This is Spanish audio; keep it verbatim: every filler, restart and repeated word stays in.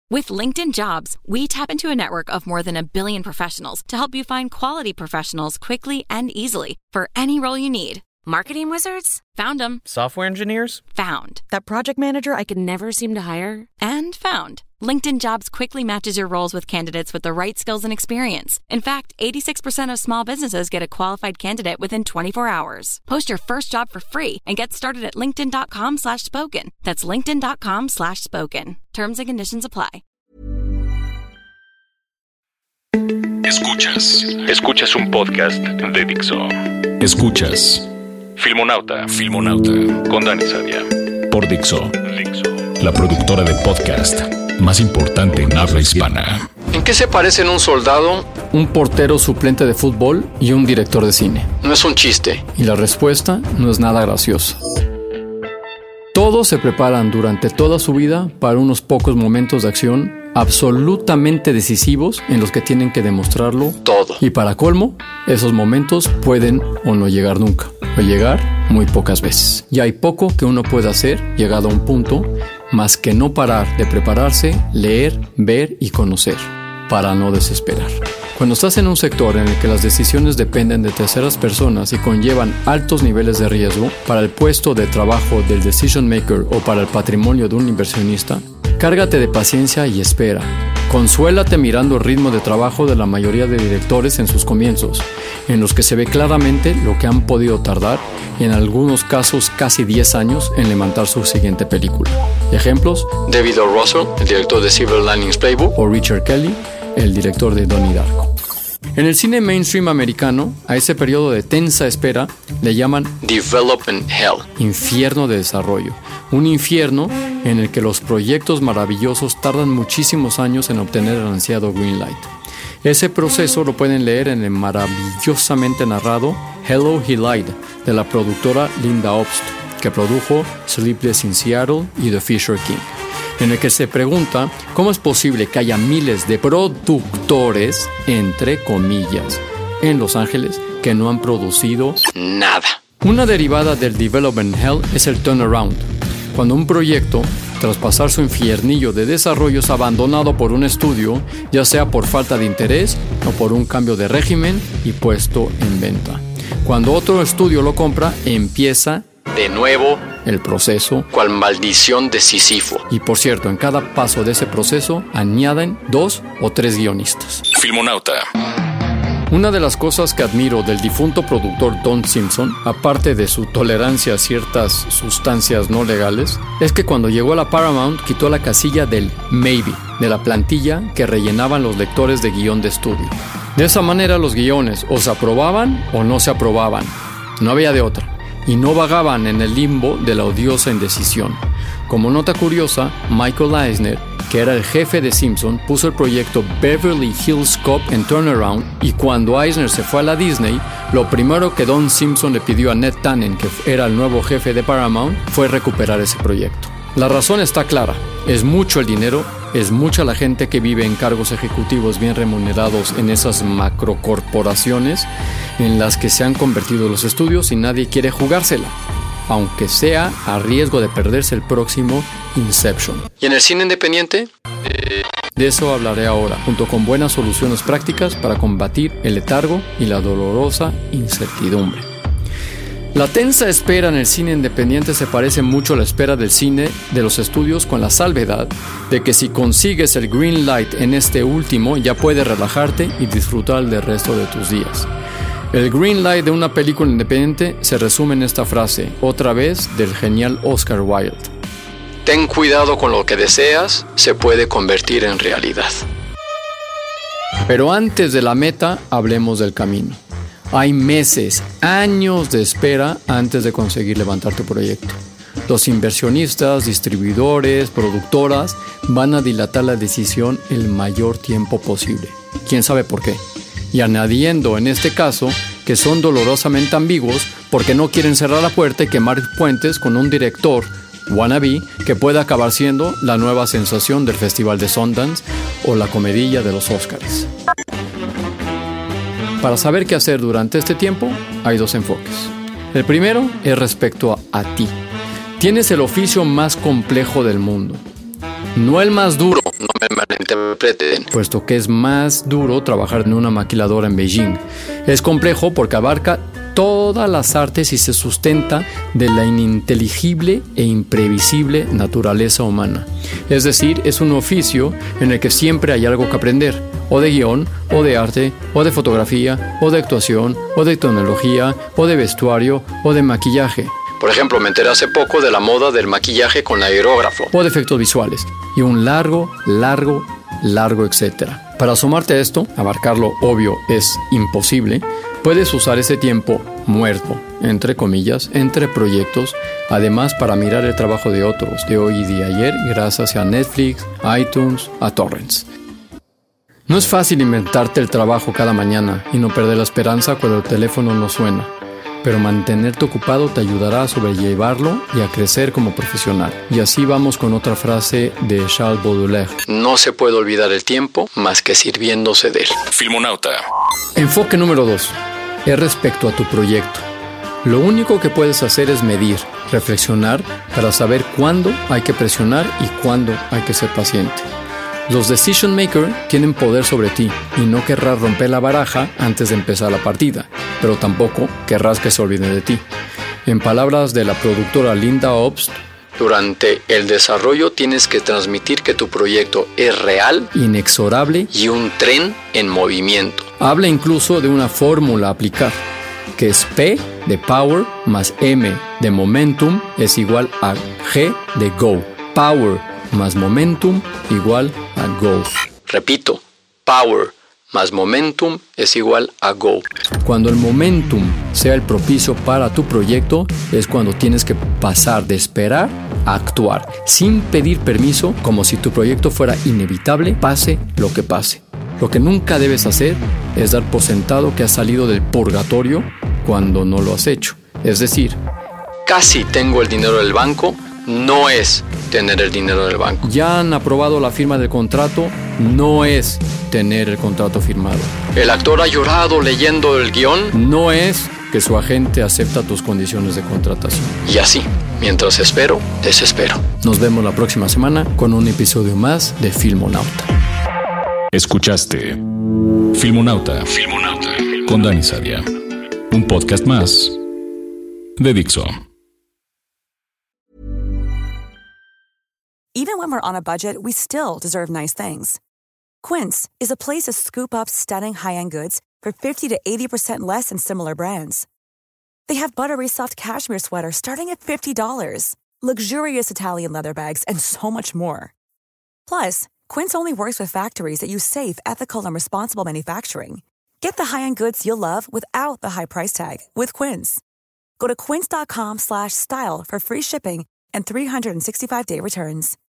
With LinkedIn Jobs, we tap into a network of more than a billion professionals to help you find quality professionals quickly and easily for any role you need. Marketing wizards? Found them. Software engineers? Found. That project manager I could never seem to hire? And found. LinkedIn Jobs quickly matches your roles with candidates with the right skills and experience. In fact, eighty-six percent of small businesses get a qualified candidate within twenty-four hours. Post your first job for free and get started at linkedin.com slash spoken. That's linkedin.com slash spoken. Terms and conditions apply. Escuchas. Escuchas un podcast de Dixo. Escuchas Filmonauta. Filmonauta. Con Dani Sadia. Por Dixo. Dixo. La productora de podcast más importante en habla hispana. ¿En qué se parecen un soldado, un portero suplente de fútbol y un director de cine? No es un chiste. Y la respuesta no es nada graciosa. Todos se preparan durante toda su vida para unos pocos momentos de acción absolutamente decisivos en los que tienen que demostrarlo todo. Y para colmo, esos momentos pueden o no llegar nunca, o llegar muy pocas veces. Y hay poco que uno pueda hacer, llegado a un punto, más que no parar de prepararse, leer, ver y conocer, para no desesperar. Cuando estás en un sector en el que las decisiones dependen de terceras personas y conllevan altos niveles de riesgo para el puesto de trabajo del decision maker o para el patrimonio de un inversionista, cárgate de paciencia y espera. Consuélate mirando el ritmo de trabajo de la mayoría de directores en sus comienzos, en los que se ve claramente lo que han podido tardar, y en algunos casos casi diez años, en levantar su siguiente película. Ejemplos: David O. Russell, el director de Silver Linings Playbook, o Richard Kelly, el director de Donnie Darko. En el cine mainstream americano, a ese periodo de tensa espera le llaman Development Hell, infierno de desarrollo. Un infierno en el que los proyectos maravillosos tardan muchísimos años en obtener el ansiado green light. Ese proceso lo pueden leer en el maravillosamente narrado Hello, He Lied, de la productora Linda Obst, que produjo Sleepless in Seattle y The Fisher King, en el que se pregunta cómo es posible que haya miles de productores, entre comillas, en Los Ángeles que no han producido nada. Una derivada del Development Hell es el turnaround, cuando un proyecto, tras pasar su infiernillo de desarrollo, es abandonado por un estudio, ya sea por falta de interés o por un cambio de régimen y puesto en venta. Cuando otro estudio lo compra, empieza de nuevo el proceso, cual maldición de Sísifo. Y por cierto, en cada paso de ese proceso añaden dos o tres guionistas. Filmonauta. Una de las cosas que admiro del difunto productor Don Simpson, aparte de su tolerancia a ciertas sustancias no legales, es que cuando llegó a la Paramount quitó la casilla del maybe de la plantilla que rellenaban los lectores de guión de estudio. De esa manera los guiones o se aprobaban o no se aprobaban. No había de otra. Y no vagaban en el limbo de la odiosa indecisión. Como nota curiosa, Michael Eisner, que era el jefe de Simpson, puso el proyecto Beverly Hills Cop en turnaround, y cuando Eisner se fue a la Disney, lo primero que Don Simpson le pidió a Ned Tannen, que era el nuevo jefe de Paramount, fue recuperar ese proyecto. La razón está clara: es mucho el dinero, es mucha la gente que vive en cargos ejecutivos bien remunerados en esas macrocorporaciones en las que se han convertido los estudios, y nadie quiere jugársela, aunque sea a riesgo de perderse el próximo Inception. ¿Y en el cine independiente? De eso hablaré ahora, junto con buenas soluciones prácticas para combatir el letargo y la dolorosa incertidumbre. La tensa espera en el cine independiente se parece mucho a la espera del cine de los estudios, con la salvedad de que si consigues el green light en este último, ya puedes relajarte y disfrutar del resto de tus días. El green light de una película independiente se resume en esta frase, otra vez del genial Oscar Wilde: ten cuidado con lo que deseas, se puede convertir en realidad. Pero antes de la meta, hablemos del camino. Hay meses, años de espera antes de conseguir levantar tu proyecto. Los inversionistas, distribuidores, productoras van a dilatar la decisión el mayor tiempo posible. ¿Quién sabe por qué? Y añadiendo en este caso que son dolorosamente ambiguos porque no quieren cerrar la puerta y quemar puentes con un director wannabe que pueda acabar siendo la nueva sensación del Festival de Sundance o la comedilla de los Oscars. Para saber qué hacer durante este tiempo, hay dos enfoques. El primero es respecto a, a ti. Tienes el oficio más complejo del mundo. No el más duro, no me malinterpreten. Puesto que es más duro trabajar en una maquiladora en Beijing. Es complejo porque abarca todas las artes y se sustenta de la ininteligible e imprevisible naturaleza humana. Es decir, es un oficio en el que siempre hay algo que aprender, o de guión, o de arte, o de fotografía, o de actuación, o de tecnología, o de vestuario, o de maquillaje. Por ejemplo, me enteré hace poco de la moda del maquillaje con aerógrafo. O de efectos visuales. Y un largo, largo, largo, etcétera. Para asomarte a esto, abarcarlo obvio es imposible. Puedes usar ese tiempo muerto, entre comillas, entre proyectos, además para mirar el trabajo de otros, de hoy y de ayer, gracias a Netflix, iTunes, a torrents. No es fácil inventarte el trabajo cada mañana y no perder la esperanza cuando el teléfono no suena, pero mantenerte ocupado te ayudará a sobrellevarlo y a crecer como profesional. Y así vamos con otra frase de Charles Baudelaire. No se puede olvidar el tiempo más que sirviéndose de él. Filmonauta. Enfoque número dos. Es respecto a tu proyecto. Lo único que puedes hacer es medir, reflexionar para saber cuándo hay que presionar y cuándo hay que ser paciente. Los decision makers tienen poder sobre ti y no querrás romper la baraja antes de empezar la partida, pero tampoco querrás que se olviden de ti. En palabras de la productora Linda Obst, durante el desarrollo tienes que transmitir que tu proyecto es real, inexorable y un tren en movimiento. Habla incluso de una fórmula a aplicar, que es P de Power más M de Momentum es igual a G de Go. Power más Momentum igual a Go. Repito, Power más Momentum es igual a Go. Cuando el Momentum sea el propicio para tu proyecto, es cuando tienes que pasar de esperar a actuar, sin pedir permiso, como si tu proyecto fuera inevitable, pase lo que pase. Lo que nunca debes hacer es dar por sentado que has salido del purgatorio cuando no lo has hecho. Es decir, casi tengo el dinero del banco, no es tener el dinero del banco. Ya han aprobado la firma del contrato, no es tener el contrato firmado. El actor ha llorado leyendo el guión, no es que su agente acepta tus condiciones de contratación. Y así, mientras espero, desespero. Nos vemos la próxima semana con un episodio más de Filmonauta. Escuchaste Filmonauta, Filmonauta con Dani Sadia, un podcast más de Dixo. Even when we're on a budget, we still deserve nice things. Quince is a place to scoop up stunning high-end goods for fifty to eighty percent less than similar brands. They have buttery soft cashmere sweaters starting at fifty dollars, luxurious Italian leather bags, and so much more. Plus, Quince only works with factories that use safe, ethical, and responsible manufacturing. Get the high-end goods you'll love without the high price tag with Quince. Go to quince.com slash style for free shipping and three sixty-five day returns.